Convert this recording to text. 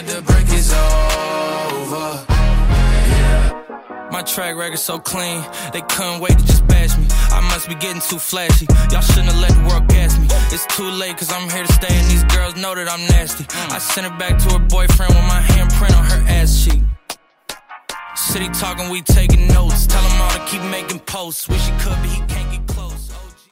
that the break is over. My track record so clean, they couldn't wait to just bash me. I must be getting too flashy, y'all shouldn't have let the world gas me. It's too late cause I'm here to stay and these girls know that I'm nasty. I sent her back to her boyfriend with my handprint on her ass cheek. City talking, we taking notes, tell him all to keep making posts. Wish he could but he can't.